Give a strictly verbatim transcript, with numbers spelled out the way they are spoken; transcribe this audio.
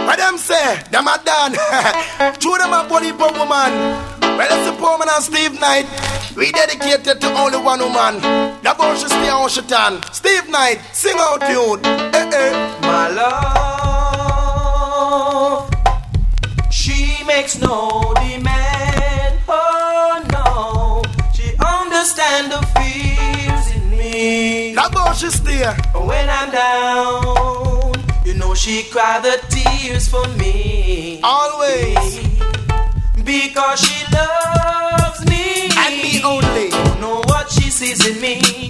What them say? Them a done. True them a body pump woman. Well, it's the poor man and Steve Knight. We dedicated to only one woman. The bush is the ocean. Steve Knight, sing out tune. Eh, eh. My love, she makes no demand. Oh no, she understands the fears in me. The bush is there. When I'm down, you know she cry the tears for me. Always. Because she loves me. And me only. Don't know what she sees in me.